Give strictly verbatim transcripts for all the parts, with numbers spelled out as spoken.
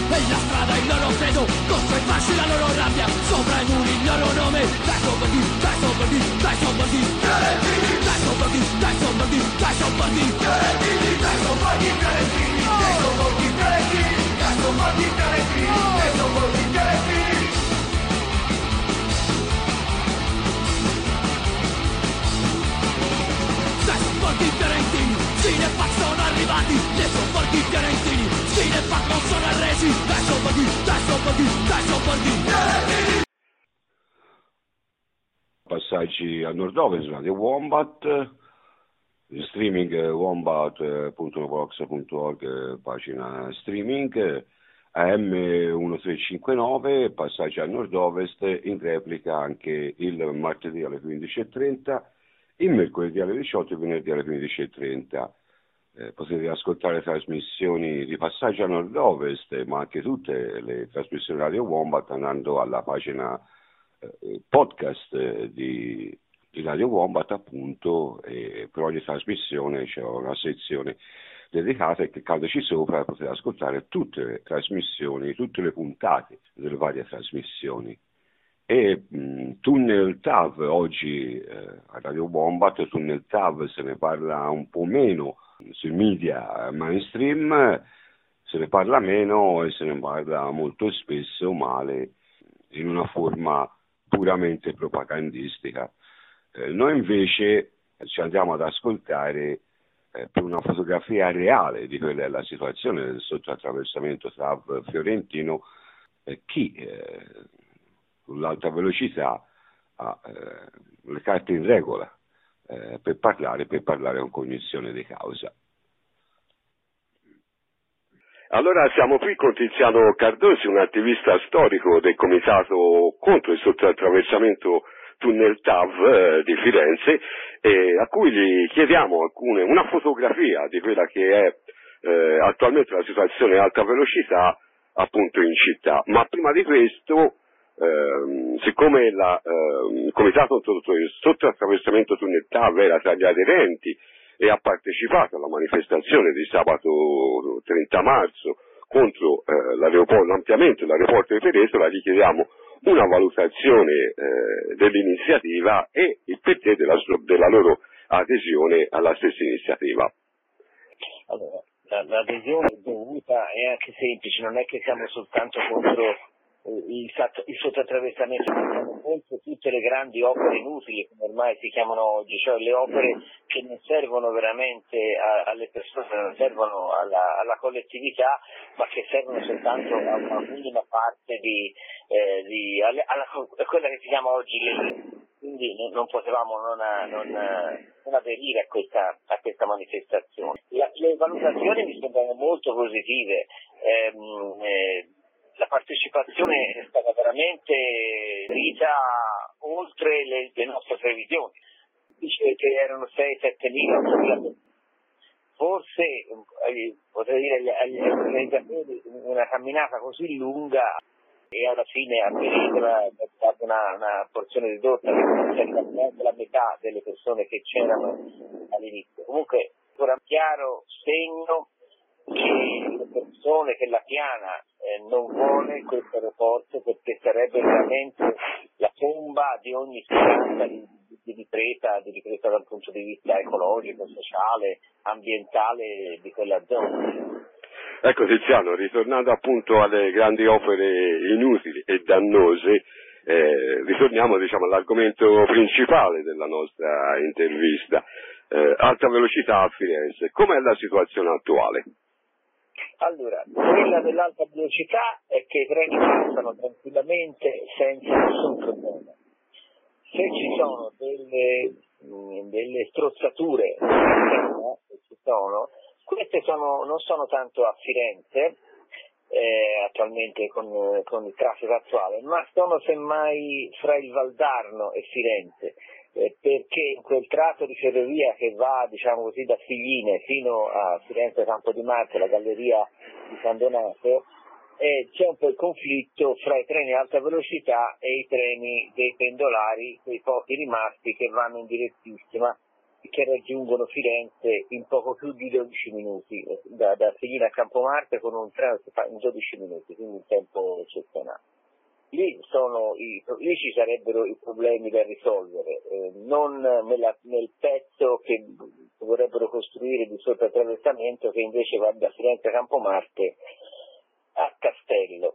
e la strada il loro credo, contro i fasci la loro rabbia, sopra i muri il loro nome. Dai sobborghi, dai sobborghi, dai sobborghi, dai sobborghi, dai sobborghi, dai sobborghi, dai sobborghi fiorentini, dai sobborghi fiorentini, dai sobborghi fiorentini, dai sobborghi fiorentini. Dai sobborghi fiorentini, Cinepac sono arrivati, dai sobborghi fiorentini, Cinepac non sono arresi, dai sobborghi, dai sobborghi, dai sobborghi fiorentini. Passaggi a nord-ovest, Radio Wombat, streaming wombat punto vox punto org, pagina streaming, A M millettrecentocinquantanove, passaggi a nord-ovest, in replica anche il martedì alle quindici e trenta, il mercoledì alle diciotto e il venerdì alle quindici e trenta. Eh, potete ascoltare le trasmissioni di Passaggio a Nord-Ovest, ma anche tutte le trasmissioni Radio Wombat andando alla pagina eh, podcast eh, di, di Radio Wombat, appunto, e per ogni trasmissione c'è una sezione dedicata e cliccandoci sopra potete ascoltare tutte le trasmissioni, tutte le puntate delle varie trasmissioni. E mh, Tunnel T A V oggi eh, a Radio Wombat, Tunnel T A V se ne parla un po' meno sui media mainstream, se ne parla meno e se ne parla molto spesso male in una forma puramente propagandistica. Eh, noi invece ci andiamo ad ascoltare eh, per una fotografia reale di quella è la situazione del sottoattraversamento T A V fiorentino, eh, chi eh, con l'alta velocità ha eh, le carte in regola eh, per parlare, per parlare con cognizione di causa. Allora siamo qui con Tiziano Cardosi, un attivista storico del comitato contro il sottoattraversamento Tunnel T A V eh, di Firenze, eh, a cui gli chiediamo alcune, una fotografia di quella che è eh, attualmente la situazione alta velocità appunto in città. Ma prima di questo, eh, siccome la, eh, il comitato contro il sottoattraversamento Tunnel T A V era tra gli aderenti e ha partecipato alla manifestazione di sabato trenta marzo contro eh, l'aeroporto, l'ampliamento dell'aeroporto di Peresola, gli chiediamo una valutazione eh, dell'iniziativa e il perché della, della loro adesione alla stessa iniziativa. Allora, la, l'adesione dovuta è anche semplice, non è che siamo soltanto contro il, il sottoattraversamento, siamo contro tutte le grandi opere inutili, come ormai si chiamano oggi, cioè le opere che non servono veramente a, alle persone, non servono alla, alla collettività, ma che servono soltanto a una minima parte di, eh, di alla, alla, a quella che si chiama oggi le. Quindi non potevamo non, non, non aderire a questa, a questa manifestazione. La, le valutazioni mi sembrano molto positive. Ehm, eh, la partecipazione è stata veramente vita oltre le, le nostre previsioni. Dice che erano sei sette mila, forse eh, potrei dire agli organizzatori una camminata così lunga e alla fine a Peresola è stata una, una porzione ridotta, che è la metà delle persone che c'erano all'inizio. Comunque ancora un chiaro segno che le persone, che la Piana eh, non vuole questo aeroporto, perché sarebbe veramente la tomba di ogni speranza di, di ripresa, di ripresa dal punto di vista ecologico, sociale, ambientale di quella zona. Ecco Tiziano, ritornando appunto alle grandi opere inutili e dannose, eh, ritorniamo diciamo all'argomento principale della nostra intervista, eh, alta velocità a Firenze. Com'è la situazione attuale? Allora, quella dell'alta velocità è che i treni passano tranquillamente senza nessun problema. Se ci sono delle, delle strozzature, se ci sono, queste sono, non sono tanto a Firenze, eh, attualmente con, con il traffico attuale, ma sono semmai fra il Valdarno e Firenze, eh, perché in quel tratto di ferrovia che va, diciamo così, da Figline fino a Firenze Campo di Marte, la galleria di San Donato, eh, c'è un po' il conflitto fra i treni a alta velocità e i treni dei pendolari, quei pochi rimasti che vanno in direttissima che raggiungono Firenze in poco più di dodici minuti, da, da Figline a Campomarte con un treno si fa in dodici minuti, quindi un tempo eccezionale. Lì, sono i, lì ci sarebbero i problemi da risolvere, eh, non nella, nel pezzo che vorrebbero costruire di sottoattraversamento, che invece va da Firenze a Campomarte a Castello.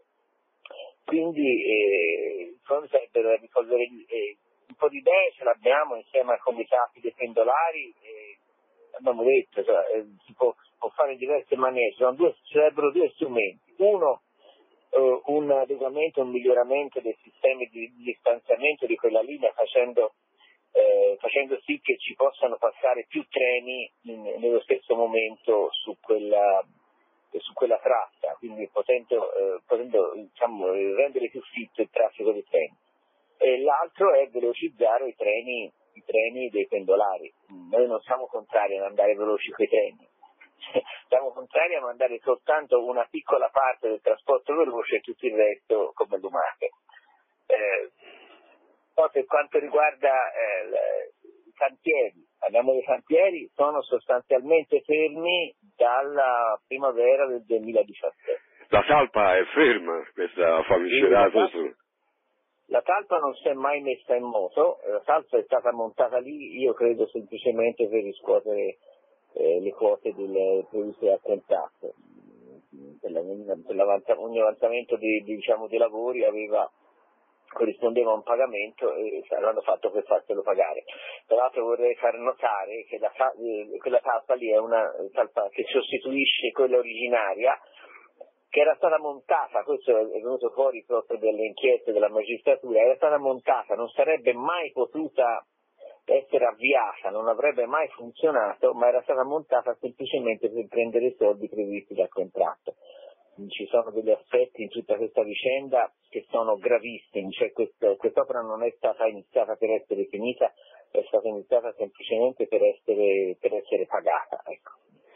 Quindi eh, sarebbero da risolvere eh, un po' di idee, ce l'abbiamo insieme ai comitati dei pendolari, eh, abbiamo detto, cioè, eh, si può, può fare in diverse maniere, ci sarebbero due strumenti. Uno, Uh, un adeguamento, un miglioramento dei sistemi di distanziamento di quella linea, facendo, eh, facendo sì che ci possano passare più treni in, nello stesso momento su quella, su quella tratta, quindi potendo, eh, potendo diciamo, rendere più fitto il traffico dei treni. E l'altro è velocizzare i treni, i treni dei pendolari. Noi non siamo contrari ad andare veloci coi treni. Siamo contrari a mandare soltanto una piccola parte del trasporto veloce e tutto il resto come lumache. Eh, poi per quanto riguarda eh, i cantieri, parliamo dei cantieri, sono sostanzialmente fermi dalla primavera del duemiladiciassette. La talpa è ferma, questa famigerata. Sì, la, la talpa non si è mai messa in moto, la talpa è stata montata lì, io credo semplicemente per riscuotere Eh, le quote del, previste dal contratto. Per, la, per ogni avanzamento di, di, diciamo, dei lavori aveva, corrispondeva a un pagamento e l'hanno fatto per farselo pagare. Tra l'altro vorrei far notare che la, eh, quella talpa lì è una talpa che sostituisce quella originaria, che era stata montata, questo è venuto fuori proprio dalle inchieste della magistratura, era stata montata, non sarebbe mai potuta essere avviata, non avrebbe mai funzionato, ma era stata montata semplicemente per prendere i soldi previsti dal contratto. Ci sono degli aspetti in tutta questa vicenda che sono gravissimi, cioè questo, quest'opera non è stata iniziata per essere finita, è stata iniziata semplicemente per essere, per essere pagata. Ecco.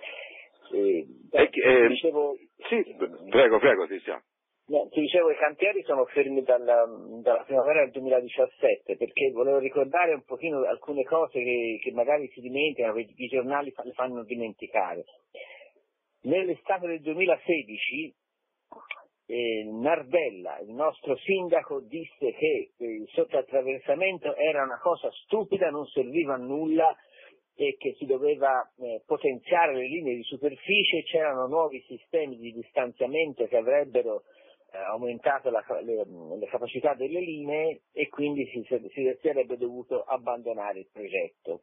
E, beh, eh, dicevo, sì, prego, prego, Cristiano. No, ti dicevo, i cantieri sono fermi dalla, dalla primavera del duemiladiciassette, perché volevo ricordare un pochino alcune cose che, che magari si dimenticano, che i giornali fa, le fanno dimenticare. Nell'estate del duemilasedici eh, Nardella, il nostro sindaco, disse che il sottoattraversamento era una cosa stupida, non serviva a nulla e che si doveva eh, potenziare le linee di superficie, c'erano nuovi sistemi di distanziamento che avrebbero eh, aumentato la, le, le capacità delle linee e quindi si, si sarebbe dovuto abbandonare il progetto.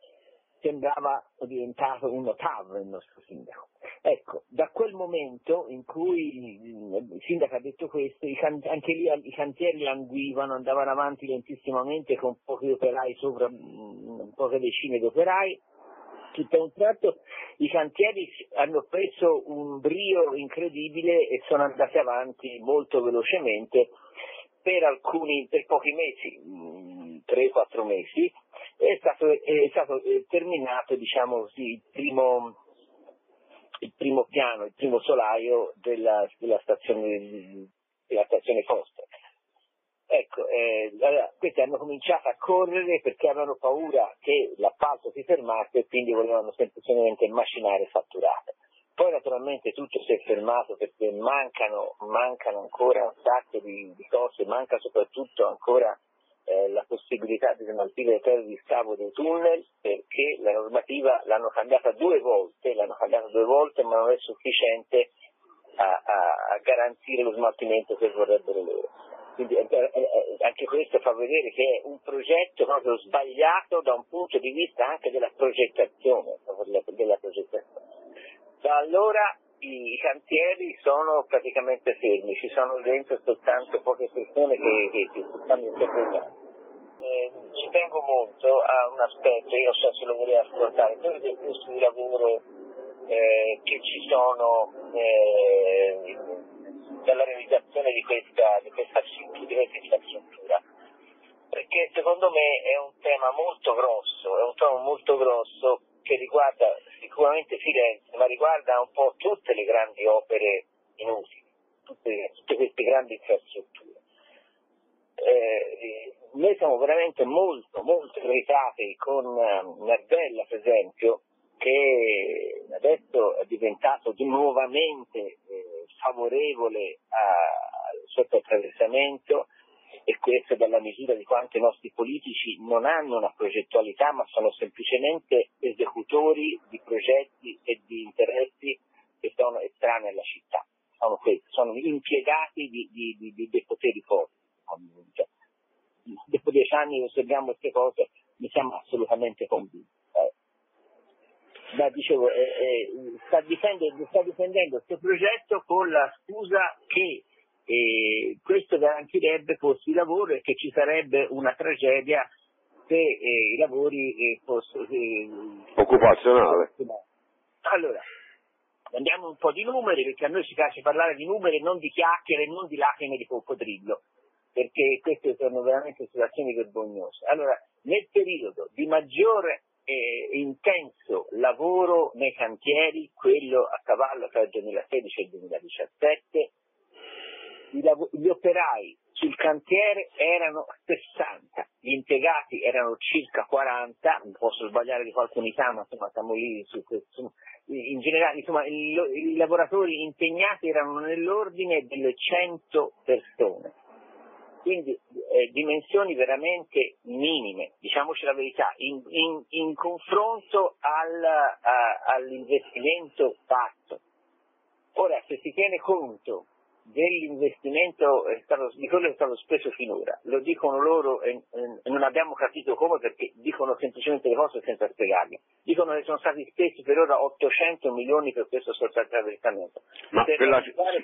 Sembrava diventato un notavo il nostro sindaco. Ecco, da quel momento in cui il sindaco ha detto questo, i can- anche lì i cantieri languivano, andavano avanti lentissimamente con pochi operai sopra, mh, poche decine di operai. Tutto a un tratto i cantieri hanno preso un brio incredibile e sono andati avanti molto velocemente per alcuni, per pochi mesi, tre quattro mesi, è stato, è stato terminato, diciamo così, il primo, il primo piano, il primo solaio della, della stazione, della stazione Foster. Ecco, eh, questi hanno cominciato a correre perché avevano paura che l'appalto si fermasse e quindi volevano semplicemente macinare e fatturare. Poi naturalmente tutto si è fermato perché mancano, mancano ancora un sacco di, di cose, manca soprattutto ancora eh, la possibilità di smaltire le terre di scavo dei tunnel, perché la normativa l'hanno cambiata due volte, l'hanno cambiata due volte ma non è sufficiente a, a, a garantire lo smaltimento che vorrebbero loro. Quindi anche questo fa vedere che è un progetto proprio sbagliato da un punto di vista anche della progettazione, della progettazione. Da allora i cantieri sono praticamente fermi, ci sono dentro soltanto poche persone che, che, che stanno interpretando. Eh, ci tengo molto a un aspetto, io so se lo volevo ascoltare, quello del posto di lavoro eh, che ci sono eh, dalla realizzazione di questa, di questa, di questa infrastruttura, perché secondo me è un tema molto grosso, è un tema molto grosso che riguarda sicuramente Firenze, ma riguarda un po' tutte le grandi opere inutili, tutte, tutte queste grandi infrastrutture. Eh, noi siamo veramente molto, molto irritati con uh, Nardella, per esempio, che adesso è diventato di nuovamente eh, favorevole al sottoattraversamento, e questo è dalla misura di quanto i nostri politici non hanno una progettualità, ma sono semplicemente esecutori di progetti e di interessi che sono estranei alla città. Sono questi, sono impiegati di, di, di, di dei poteri forti. Cioè, dopo dieci anni osserviamo queste cose, ne siamo assolutamente convinti. Eh. Ma dicevo, eh, eh, sta, difendendo, sta difendendo questo progetto con la scusa che eh, questo garantirebbe posti di lavoro e che ci sarebbe una tragedia se eh, i lavori eh, fossero eh, occupazionale. Allora, andiamo un po' di numeri, perché a noi ci piace parlare di numeri, non di chiacchiere, non di lacrime di coccodrillo, perché queste sono veramente situazioni vergognose. Allora, nel periodo di maggiore eh, intenso lavoro nei cantieri, quello a cavallo tra il duemilasedici e il duemiladiciassette, i lav- gli operai sul cantiere erano sessanta, gli impiegati erano circa quaranta, posso sbagliare di qualche unità, ma insomma siamo lì su questo. In generale, insomma, i, i lavoratori impegnati erano nell'ordine delle cento persone, quindi eh, dimensioni veramente minime, diciamoci la verità, in, in, in confronto al, a, all'investimento fatto. Ora, se si tiene conto dell'investimento è stato, di quello che è stato speso finora, lo dicono loro e, e non abbiamo capito come, perché dicono semplicemente le cose senza spiegarle. Dicono che sono stati spesi per ora ottocento milioni per questo sottoattraversamento. Ma per la...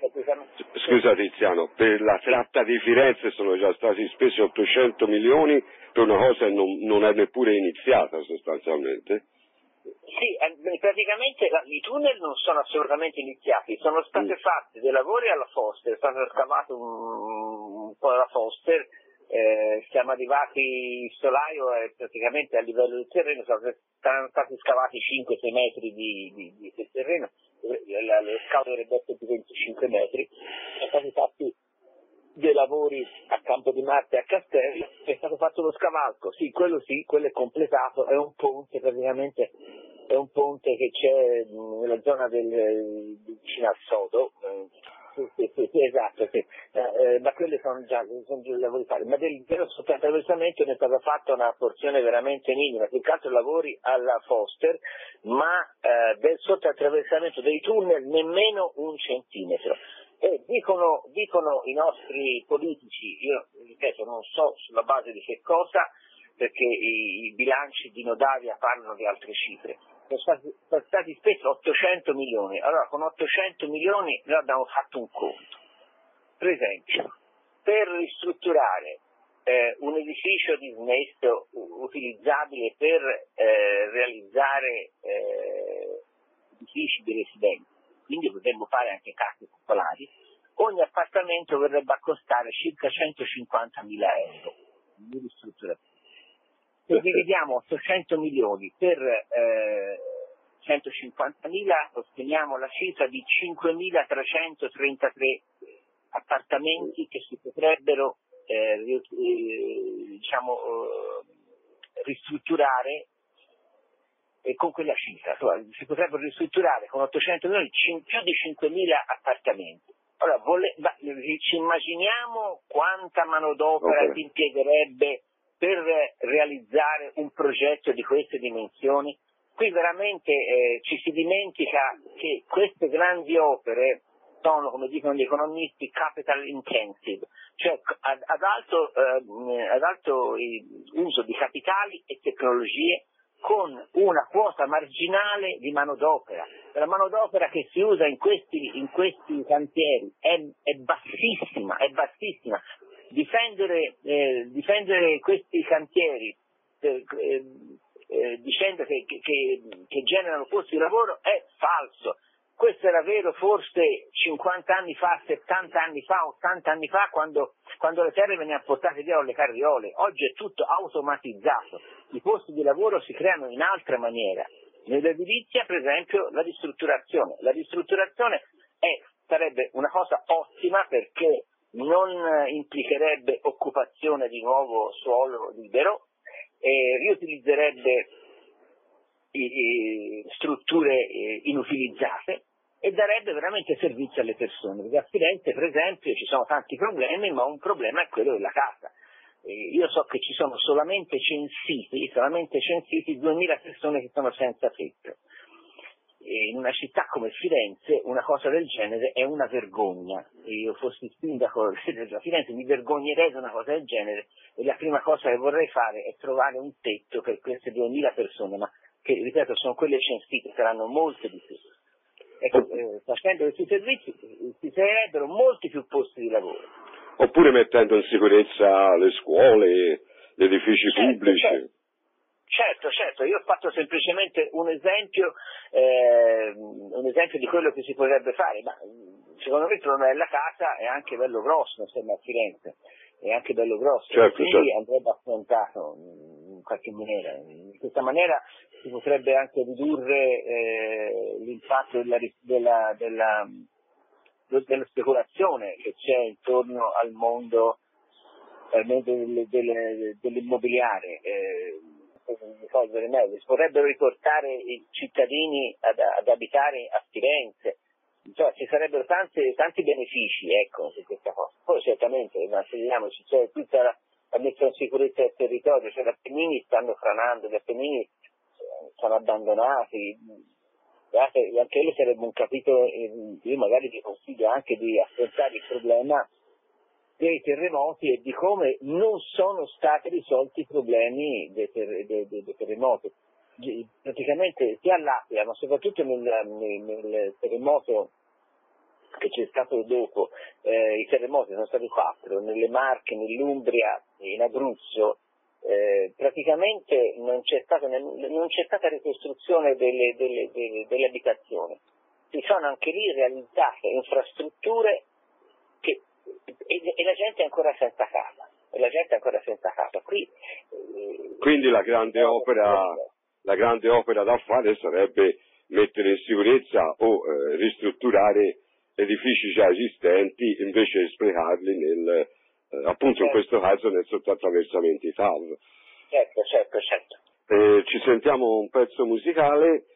Scusa Tiziano, per la tratta di Firenze sono già stati spesi ottocento milioni per una cosa che non, non è neppure iniziata sostanzialmente? Sì, praticamente i tunnel non sono assolutamente iniziati, sono stati mm. fatti dei lavori alla Foster, è stato scavato un, un po' alla Foster, eh, siamo arrivati, il solaio è praticamente a livello del terreno, sono stati scavati cinque sei metri di, di, di, di terreno, lo scavo dovrebbe essere di venticinque metri, sono stati fatti dei lavori a Campo di Marte e a Castello, è stato fatto lo scavalco, sì, quello sì, quello è completato, è un ponte praticamente, è un ponte che c'è nella zona del, vicino al Sodo, eh, sì, sì, sì, sì, esatto, sì. Eh, ma quelli sono già, sono già lavori fatti, ma del vero sottoattraversamento ne è stata fatta una porzione veramente minima, più che altro lavori alla Foster, ma eh, del sottoattraversamento dei tunnel nemmeno un centimetro. E dicono, dicono i nostri politici, io ripeto non so sulla base di che cosa, perché i, i bilanci di Nodavia parlano di altre cifre, sono stati, sono stati spesi ottocento milioni, allora con ottocento milioni noi abbiamo fatto un conto, per esempio per ristrutturare eh, un edificio dismesso utilizzabile per eh, realizzare eh, edifici di residenza, quindi potremmo fare anche case popolari, ogni appartamento verrebbe a costare circa centocinquantamila euro di ristrutturazione. Se dividiamo ottocento milioni per eh, centocinquantamila, otteniamo la cifra di cinquemilatrecentotrentatré appartamenti che si potrebbero eh, eh, diciamo, eh, ristrutturare. E con quella cifra, cioè, si potrebbero ristrutturare con ottocento milioni più di cinquemila appartamenti. Allora, vole, ma, ci immaginiamo quanta manodopera okay. si impiegherebbe per realizzare un progetto di queste dimensioni? Qui veramente eh, ci si dimentica che queste grandi opere sono, come dicono gli economisti, capital intensive, cioè ad, ad alto, eh, ad alto eh, uso di capitali e tecnologie, con una quota marginale di manodopera. La manodopera che si usa in questi, in questi cantieri è, è bassissima, è bassissima. Difendere, eh, difendere questi cantieri eh, eh, dicendo che, che, che generano posti di lavoro è falso. Questo era vero forse cinquanta anni fa, settanta anni fa, ottanta anni fa, quando, quando le terre venivano portate via con le carriole. Oggi è tutto automatizzato. I posti di lavoro si creano in altra maniera. Nell'edilizia, per esempio, la ristrutturazione. La ristrutturazione è, sarebbe una cosa ottima perché non implicherebbe occupazione di nuovo suolo libero, eh, riutilizzerebbe i, i strutture eh, inutilizzate e darebbe veramente servizio alle persone, perché a Firenze per esempio ci sono tanti problemi, ma un problema è quello della casa. Eh, io so che ci sono solamente censiti, solamente censiti duemila persone che sono senza tetto. In una città come Firenze una cosa del genere è una vergogna. Se io fossi sindaco di Firenze mi vergognerei di una cosa del genere e la prima cosa che vorrei fare è trovare un tetto per queste duemila persone, ma che, ripeto, sono quelle censite, saranno molte di più. Ecco, eh, facendo questi servizi si creerebbero molti più posti di lavoro. Oppure mettendo in sicurezza le scuole, gli edifici certo, pubblici. Certo. Certo, certo, io ho fatto semplicemente un esempio, eh, un esempio di quello che si potrebbe fare, ma secondo me il problema della casa è anche bello grosso, insomma a Firenze, è anche bello grosso, certo, quindi certo. andrebbe affrontato in qualche maniera. In questa maniera si potrebbe anche ridurre eh, l'impatto della, della, della, della speculazione che c'è intorno al mondo, al mondo delle, delle, dell'immobiliare. Eh, risolvere meglio, si potrebbero riportare i cittadini ad, ad abitare a Firenze, insomma ci sarebbero tante, tanti benefici, ecco, di questa cosa. Poi certamente, ma vediamoci, c'è tutta la, la messa in sicurezza del territorio, cioè gli Appennini stanno franando, gli Appennini sono abbandonati, anche quello sarebbe un capitolo, io magari vi consiglio anche di affrontare il problema dei terremoti e di come non sono stati risolti i problemi dei, ter- dei, dei, dei terremoti. Praticamente sia all'Aquila, ma soprattutto nel, nel, nel terremoto che c'è stato dopo, eh, i terremoti sono stati quattro, nelle Marche, nell'Umbria, in Abruzzo, eh, praticamente non c'è stata, non c'è stata ricostruzione delle, delle, delle, delle abitazioni. Si sono anche lì realizzate infrastrutture che E, e la gente è ancora senza casa, e la gente è ancora senza casa. Qui, eh, Quindi la grande opera, la grande opera da fare sarebbe mettere in sicurezza o eh, ristrutturare edifici già esistenti invece di sprecarli nel, eh, appunto certo. In questo caso nel sottoattraversamento T A V. Certo, certo, certo. Eh, ci sentiamo un pezzo musicale.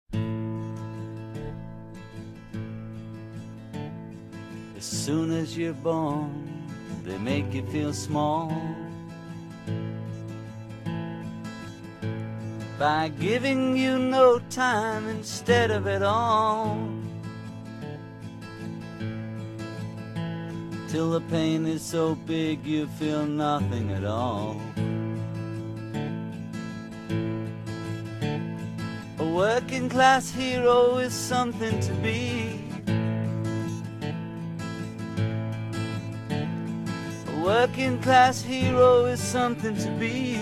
As soon as you're born, they make you feel small by giving you no time instead of it all, till the pain is so big you feel nothing at all. A working class hero is something to be. Working class hero is something to be.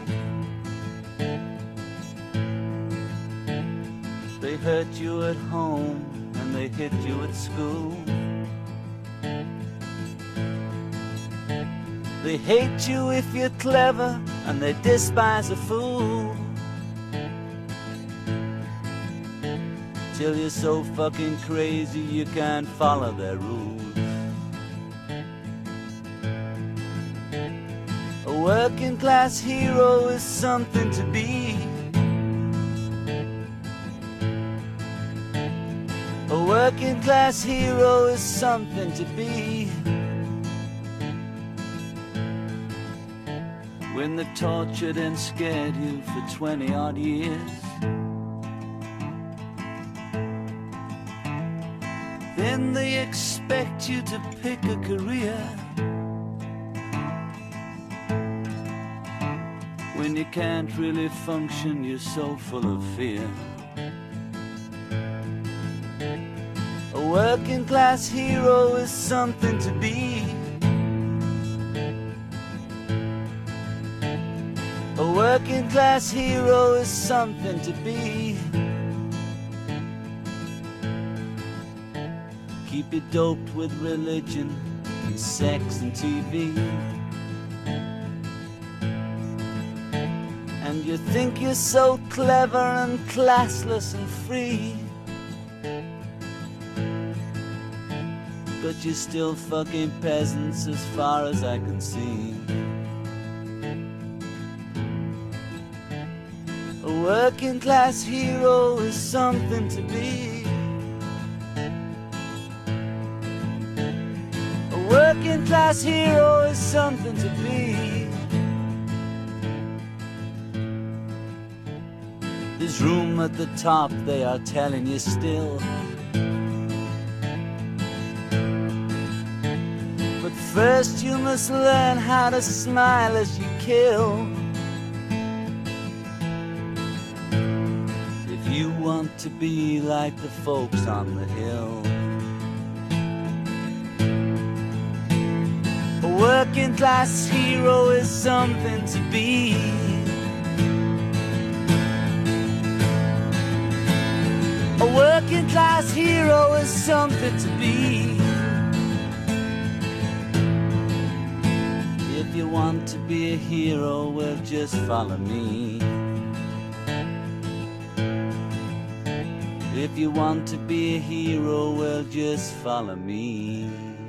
They hurt you at home and they hit you at school. They hate you if you're clever and they despise a fool. Till you're so fucking crazy you can't follow their rules. A working class hero is something to be. A working class hero is something to be. When they tortured and scared you for twenty odd years, then they expect you to pick a career. When you can't really function, you're so full of fear. A working class hero is something to be. A working class hero is something to be. Keep it doped with religion and sex and T V. And you think you're so clever and classless and free. but you're still fucking peasants as far as I can see. A working class hero is something to be. A working class hero is something to be. There's room at the top, they are telling you still. But first you must learn how to smile as you kill. If you want to be like the folks on the hill. A working class hero is something to be. A working class hero is something to be. If you want to be a hero, well, just follow me. If you want to be a hero, well, just follow me.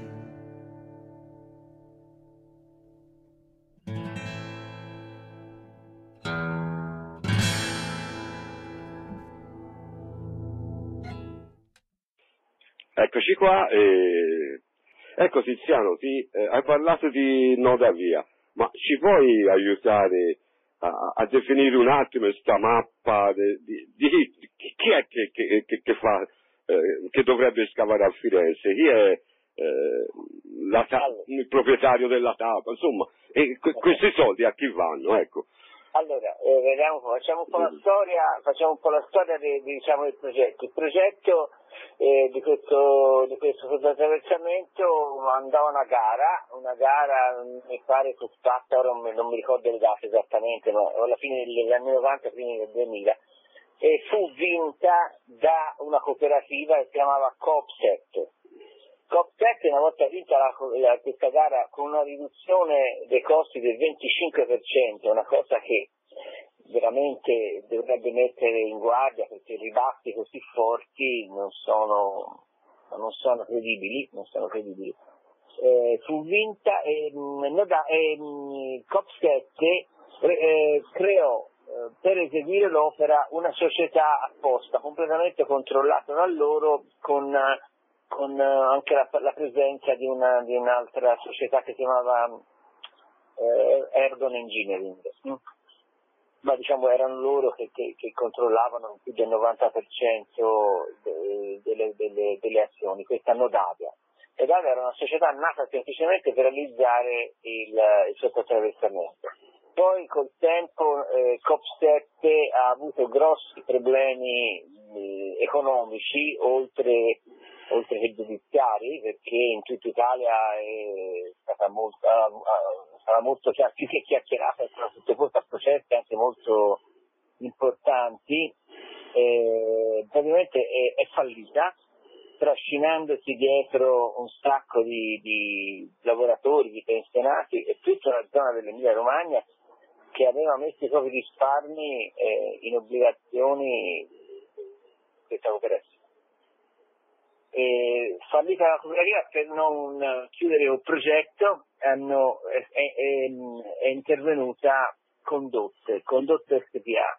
Eccoci qua, e... ecco Tiziano, ti, eh, hai parlato di Nodavia, ma ci puoi aiutare a, a definire un attimo questa mappa de, di, di chi è che, che, che, che fa, eh, che dovrebbe scavare a Firenze, chi è eh, la ta- il proprietario della tappa, insomma, e que- questi soldi a chi vanno, ecco. Allora, eh, vediamo un po', facciamo un po' la storia, facciamo un po' la storia di, di, diciamo, del progetto. Il progetto eh, di questo, di questo attraversamento andava a una gara, una gara mi pare fu fatta, ora non mi, non mi ricordo le date esattamente, ma alla fine degli anni novanta, primi del duemila, e fu vinta da una cooperativa che si chiamava Coopset. Coopset, una volta vinta la, la, questa gara con una riduzione dei costi del venticinque per cento, una cosa che veramente dovrebbe mettere in guardia, perché i ribassi così forti non sono, non sono credibili, non sono credibili. Eh, fu vinta e eh, Coopset eh, creò eh, per eseguire l'opera una società apposta, completamente controllata da loro, con con uh, anche la, la presenza di, una, di un'altra società che si chiamava uh, Erdon Engineering, mm. ma diciamo erano loro che, che, che controllavano più del novanta per cento de, delle, delle, delle azioni, questa Nodavia. Nodavia era una società nata semplicemente per realizzare il, il sottoattraversamento. Poi col tempo eh, Coopset ha avuto grossi problemi eh, economici, oltre oltre che giudiziari, perché in tutta Italia è stata molto, uh, stata molto più che chiacchierata, sono sottoposta a processi anche molto importanti, eh, praticamente è, è fallita, trascinandosi dietro un sacco di, di lavoratori, di pensionati e tutta una zona dell'Emilia Romagna che aveva messo i propri risparmi eh, in obbligazioni di questa cooperativa. E fallita la cooperativa, per non chiudere il progetto hanno, è, è, è intervenuta Condotte, Condotte S P A.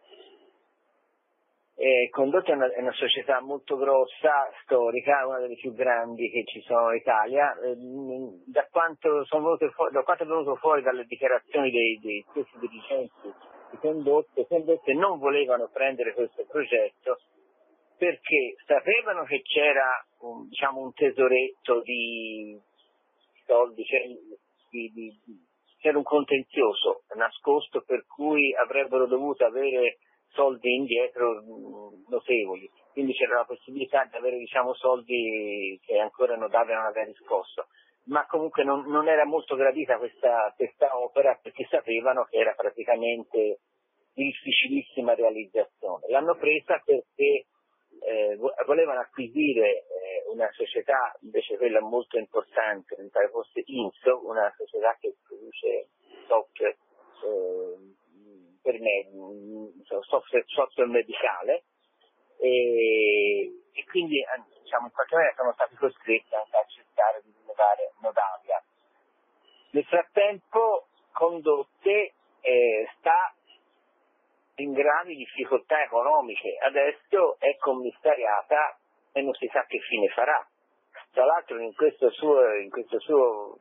E Condotte è una, è una società molto grossa, storica, una delle più grandi che ci sono in Italia. Da quanto, sono venute fuori, da quanto è venuto fuori dalle dichiarazioni dei, dei stessi dirigenti di Condotte, Condotte non volevano prendere questo progetto perché sapevano che c'era un, diciamo, un tesoretto di soldi, cioè, di, di, c'era un contenzioso nascosto per cui avrebbero dovuto avere soldi indietro notevoli, quindi c'era la possibilità di avere, diciamo, soldi che ancora non avevano aveva riscosso, ma comunque non, non era molto gradita questa, questa opera perché sapevano che era praticamente di difficilissima realizzazione. L'hanno presa perché Eh, volevano acquisire eh, una società, invece quella molto importante, mi pare fosse Inso, una società che produce software eh, per me, software, software medicale, e, e quindi diciamo, in qualche maniera sono stati costretti anche a cercare di rilevare Nodavia. Nel frattempo Condotte eh, sta in gravi difficoltà economiche, adesso è commissariata e non si sa che fine farà. Tra l'altro in questo suo, in questo suo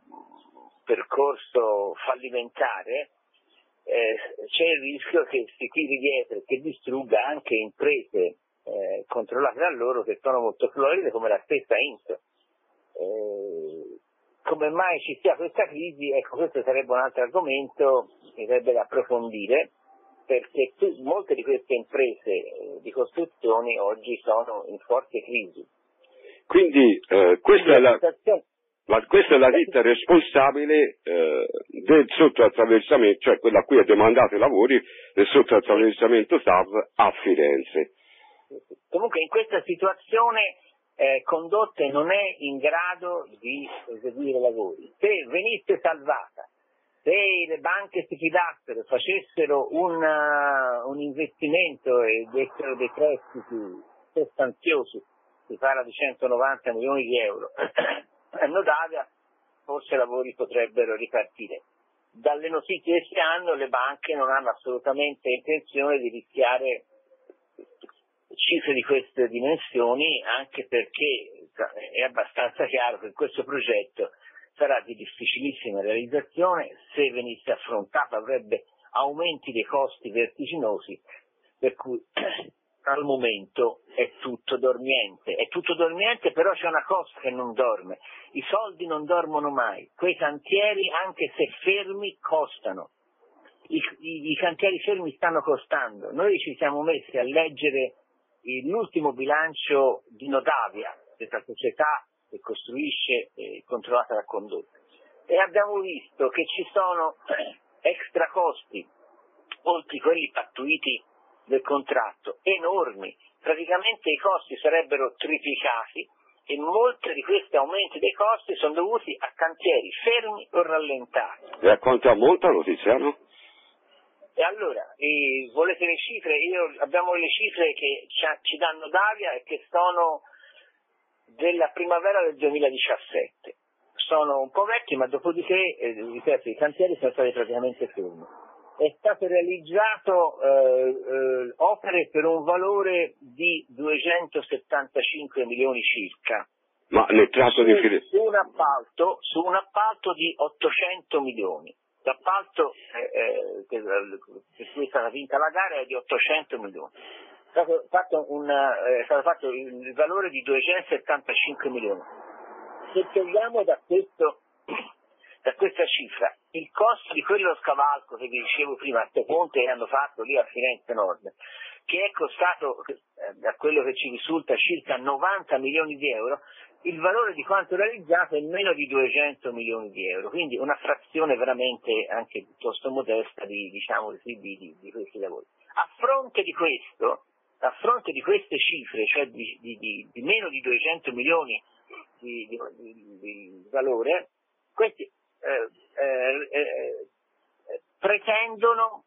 percorso fallimentare eh, c'è il rischio che si tiri dietro e che distrugga anche imprese eh, controllate da loro che sono molto floride come la stessa Inter. Eh, come mai ci sia questa crisi? Ecco, questo sarebbe un altro argomento che sarebbe da approfondire, perché tu, molte di queste imprese eh, di costruzioni oggi sono in forte crisi. Quindi eh, questa, è la, la, questa è la ditta responsabile eh, del sottoattraversamento, cioè quella a cui ha demandato i lavori del sottoattraversamento T A V a Firenze. Comunque in questa situazione eh, Condotte non è in grado di eseguire lavori. Se venisse salvata, se le banche si fidassero, facessero un, uh, un investimento e dessero dei prestiti sostanziosi, si parla di centonovanta milioni di euro, a Nodavia forse i lavori potrebbero ripartire. Dalle notizie che si hanno, le banche non hanno assolutamente intenzione di rischiare cifre di queste dimensioni, anche perché è abbastanza chiaro che questo progetto sarà di difficilissima realizzazione, se venisse affrontato avrebbe aumenti dei costi vertiginosi, per cui al momento è tutto dormiente. È tutto dormiente, però c'è una cosa che non dorme: i soldi non dormono mai, quei cantieri anche se fermi costano, I, i, i cantieri fermi stanno costando. Noi ci siamo messi a leggere l'ultimo bilancio di Nodavia, questa società che costruisce e controllata da Condotte, e abbiamo visto che ci sono extra costi, oltre quelli pattuiti del contratto, enormi. Praticamente i costi sarebbero triplicati e molti di questi aumenti dei costi sono dovuti a cantieri fermi o rallentati. E a quanto ammontano, Tiziano? E allora, eh, volete le cifre? Io, abbiamo le cifre che ci, ci danno Davia e che sono della primavera del duemiladiciassette. Sono un po' vecchi, ma dopodiché, eh, ripeto, i cantieri sono stati praticamente fermi. È stato realizzato eh, eh, opere per un valore di duecentosettantacinque milioni circa. Ma nel tratto di Firenze? Su un appalto, su un appalto di ottocento milioni. L'appalto eh, eh, che, per cui è stata vinta la gara è di ottocento milioni. È stato fatto, un, eh, è stato fatto il valore di duecentosettantacinque milioni. Se togliamo da questo da questa cifra il costo di quello scavalco che vi dicevo prima, questo ponte che hanno fatto lì a Firenze Nord, che è costato, eh, da quello che ci risulta, circa novanta milioni di euro, il valore di quanto realizzato è meno di duecento milioni di euro, quindi una frazione veramente anche piuttosto modesta di, diciamo, di, di, di questi lavori. A fronte di questo, a fronte di queste cifre, cioè di, di, di, di meno di duecento milioni di, di, di, di valore, questi Eh, eh, eh, pretendono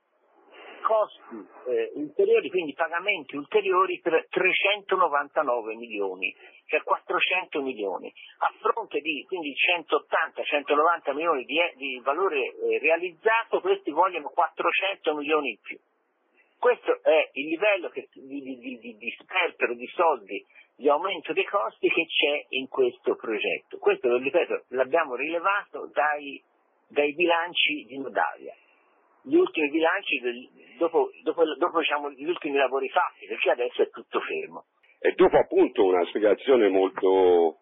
costi eh, ulteriori, quindi pagamenti ulteriori per trecentonovantanove milioni, cioè quattrocento milioni, a fronte di quindi centottanta centonovanta milioni di, di valore eh, realizzato. Questi vogliono quattrocento milioni in più. Questo è il livello che, di, di, di, di sperpero di soldi, di aumento dei costi che c'è in questo progetto. Questo, lo ripeto, l'abbiamo rilevato dai, dai bilanci di Nodavia. Gli ultimi bilanci, del, dopo, dopo, dopo diciamo, gli ultimi lavori fatti, perché adesso è tutto fermo. E dopo appunto una spiegazione molto,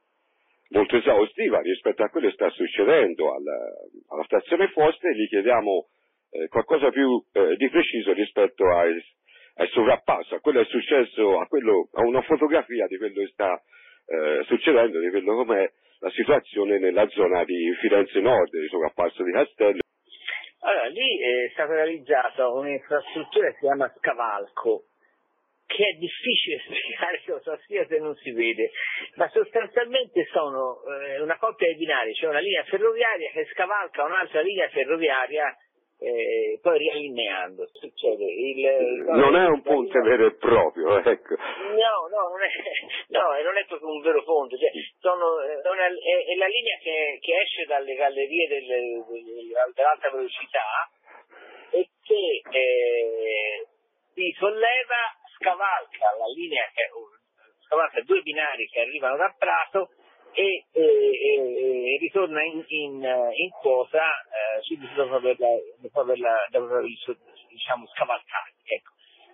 molto esaustiva rispetto a quello che sta succedendo alla, alla stazione Fosse, gli chiediamo eh, qualcosa più eh, di preciso rispetto ai al sovrappasso, a quello che è successo, a, quello, a una fotografia di quello che sta eh, succedendo, di quello com'è la situazione nella zona di Firenze Nord, di sovrappasso di Castello. Allora, lì è stata realizzata un'infrastruttura che si chiama scavalco, che è difficile spiegare cosa sia se non si vede, ma sostanzialmente sono eh, una coppia di binari, cioè una linea ferroviaria che scavalca un'altra linea ferroviaria eh, poi riallineando. Succede il, il non è un ponte vero e proprio, ecco. No, no, non è, no, non è proprio un vero ponte, cioè, sono, è, una, è, è la linea che, che esce dalle gallerie del, del, dell'alta velocità e che eh, si solleva, scavalca la linea, che, scavalca due binari che arrivano da Prato e, e, e, e ritorna in, in, in posa eh, subito dopo averla, dopo averla, dopo averla diciamo, scavalcata. Ecco.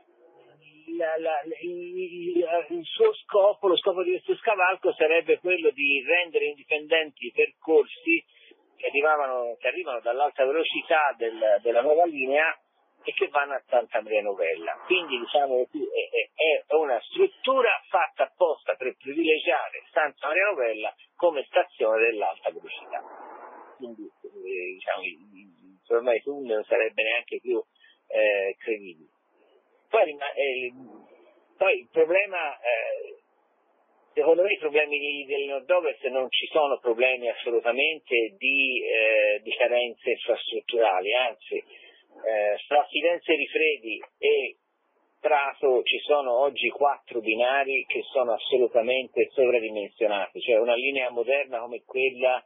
La, la, il, il suo scopo, lo scopo di questo scavalco sarebbe quello di rendere indipendenti i percorsi che arrivavano, che arrivano dall'alta velocità del, della nuova linea e che vanno a Santa Maria Novella. Quindi diciamo è, è, è una struttura fatta apposta per privilegiare Santa Maria Novella come stazione dell'alta velocità. Quindi eh, diciamo ormai il tunnel non sarebbe neanche più eh, credibile. Poi, eh, poi il problema, eh, secondo me i problemi del nord-ovest non ci sono problemi assolutamente di, eh, di carenze infrastrutturali, anzi eh, tra Firenze Rifredi e Prato ci sono oggi quattro binari che sono assolutamente sovradimensionati, cioè una linea moderna come quella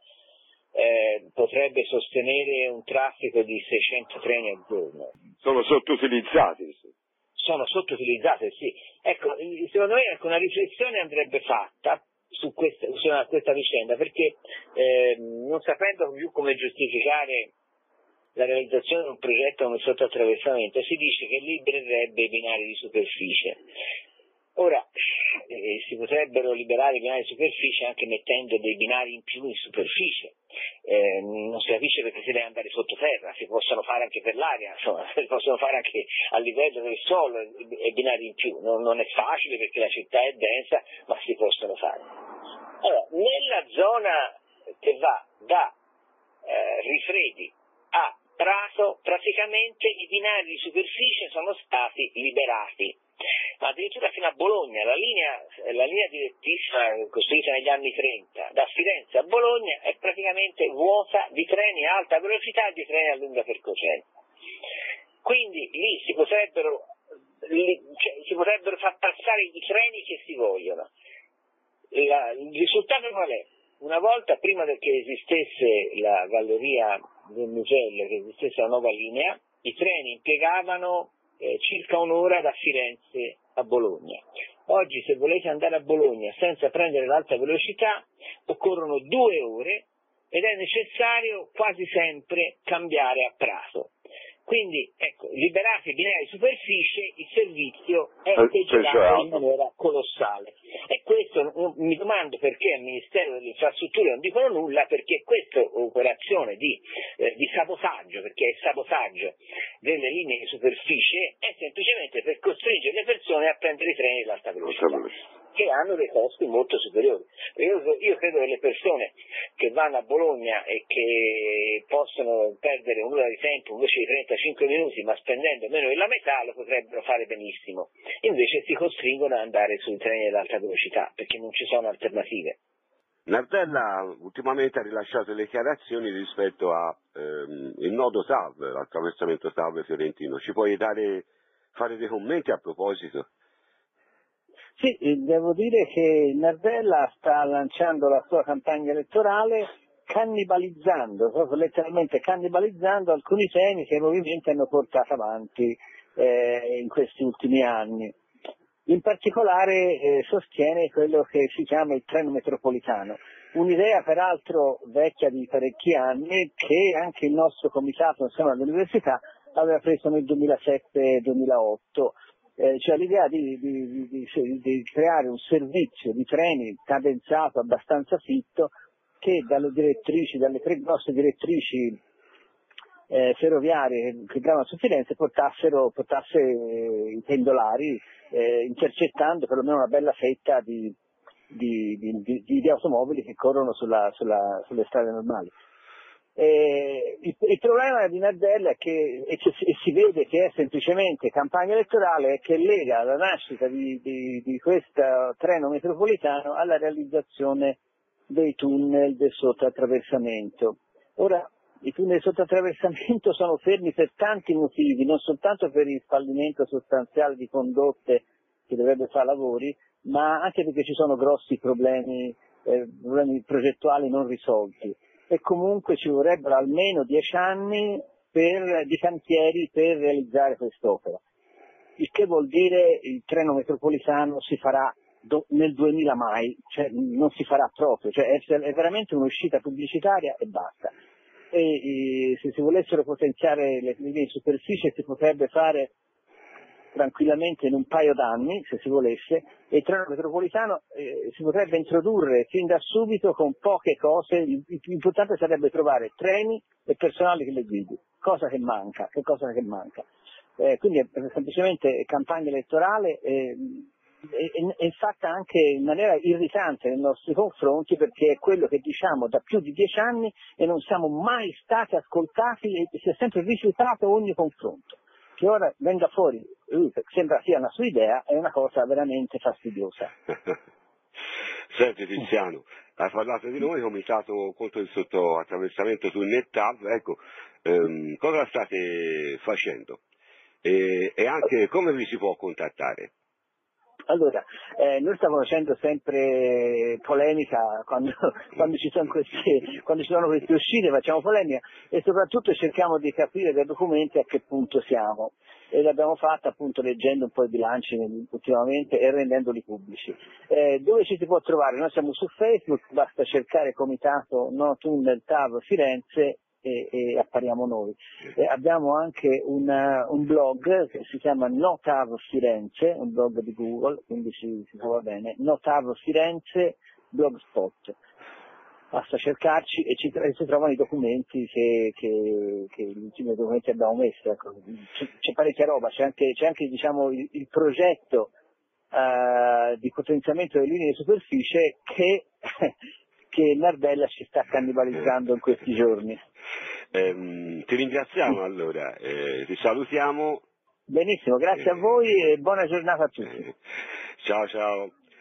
eh, potrebbe sostenere un traffico di seicento treni al giorno. Sono sottoutilizzati. Sono sottoutilizzate, sì. Ecco, secondo me ecco, una riflessione andrebbe fatta su questa, su questa vicenda, perché eh, non sapendo più come giustificare la realizzazione di un progetto come sottoattraversamento, si dice che libererebbe i binari di superficie. Ora, eh, si potrebbero liberare i binari di superficie anche mettendo dei binari in più in superficie. Eh, non si capisce perché si deve andare sottoterra, si possono fare anche per l'aria, insomma, si possono fare anche a livello del suolo e binari in più. Non, non è facile perché la città è densa, ma si possono fare. Allora, nella zona che va da eh, Rifredi a Prato, praticamente i binari di superficie sono stati liberati. Addirittura fino a Bologna, la linea, la linea direttiva costruita negli anni trenta da Firenze a Bologna è praticamente vuota di treni a alta velocità e di treni a lunga percorrenza. Quindi lì si potrebbero, lì, cioè, si potrebbero far passare i treni che si vogliono. La, il risultato qual è? Una volta prima che esistesse la galleria del Mugello, che esistesse la nuova linea, i treni impiegavano Eh, circa un'ora da Firenze a Bologna. Oggi se volete andare a Bologna senza prendere l'alta velocità occorrono due ore ed è necessario quasi sempre cambiare a Prato. Quindi ecco, liberati i binari di superficie, il servizio è peggiorato in maniera colossale. E questo mi domando perché al Ministero delle Infrastrutture non dicono nulla, perché questa operazione di, eh, di sabotaggio, perché è sabotaggio delle linee di superficie, è semplicemente per costringere le persone a prendere i treni dell'alta velocità, che hanno dei costi molto superiori. Io, io credo che le persone che vanno a Bologna e che possono perdere un'ora di tempo invece di trentacinque minuti, ma spendendo meno della metà, lo potrebbero fare benissimo. Invece si costringono ad andare sui treni dell'alta velocità, perché non ci sono alternative. Nardella ultimamente ha rilasciato le dichiarazioni rispetto al ehm, nodo T A V, l'attraversamento T A V fiorentino. Ci puoi dare, fare dei commenti a proposito? Sì, devo dire che Nardella sta lanciando la sua campagna elettorale cannibalizzando, proprio letteralmente cannibalizzando alcuni temi che i movimenti hanno portato avanti eh, in questi ultimi anni. In particolare eh, sostiene quello che si chiama il treno metropolitano, un'idea peraltro vecchia di parecchi anni che anche il nostro comitato insieme all'università aveva preso nel duemilasette duemilaotto. Eh, cioè l'idea di, di, di, di creare un servizio di treni cadenzato abbastanza fitto che dalle direttrici, dalle tre grosse direttrici eh, ferroviarie che gravano su Firenze portassero, portasse eh, i pendolari eh, intercettando perlomeno una bella fetta di, di, di, di, di automobili che corrono sulla, sulla, sulle strade normali. Eh, il, il problema di Nardella è che, e, e si vede che è semplicemente campagna elettorale, è che lega la nascita di, di, di questo treno metropolitano alla realizzazione dei tunnel del sottoattraversamento. Ora, I tunnel sotto attraversamento sono fermi per tanti motivi, non soltanto per il fallimento sostanziale di condotte che dovrebbe fare lavori, ma anche perché ci sono grossi problemi, eh, problemi progettuali non risolti. E comunque ci vorrebbero almeno dieci anni per, di cantieri per realizzare quest'opera. Il che vuol dire il treno metropolitano si farà do, nel duemila mai, cioè non si farà proprio, cioè è, è veramente un'uscita pubblicitaria e basta. E, e se si volessero potenziare le linee di superficie si potrebbe fare tranquillamente in un paio d'anni, se si volesse, e il treno metropolitano eh, si potrebbe introdurre fin da subito con poche cose. L'importante sarebbe trovare treni e personale che le guidi, cosa che manca, che cosa che manca. Eh, quindi è semplicemente campagna elettorale eh, è, è fatta anche in maniera irritante nei nostri confronti, perché è quello che diciamo da più di dieci anni e non siamo mai stati ascoltati e si è sempre rifiutato ogni confronto. Che ora venga fuori, uh, sembra sia una sua idea, è una cosa veramente fastidiosa. Senti Tiziano, hai parlato di noi, comitato contro il sottoattraversamento tunnel T A V, ecco, ehm, cosa state facendo? E, e anche come vi si può contattare? Allora, eh, noi stiamo facendo sempre polemica quando, quando, ci sono queste, quando ci sono queste uscite, facciamo polemica e soprattutto cerchiamo di capire dai documenti a che punto siamo, e l'abbiamo fatta appunto leggendo un po' i bilanci ultimamente e rendendoli pubblici. Eh, dove ci si può trovare? Noi siamo su Facebook, basta cercare Comitato No Tunnel T A V Firenze e, e appariamo noi. Eh, abbiamo anche una, un blog che si chiama No T A V Firenze, un blog di Google, quindi si, si trova bene, No T A V Firenze Blogspot. Basta cercarci e ci, e si trovano i documenti che, che, che gli ultimi documenti abbiamo messo. Ecco. C'è, c'è parecchia roba, c'è anche, c'è anche diciamo, il, il progetto uh, di potenziamento delle linee di superficie che, che Nardella ci sta cannibalizzando in questi giorni. Eh, ti ringraziamo allora, eh, ti salutiamo. Benissimo, grazie eh, a voi e buona giornata a tutti. Eh, ciao ciao.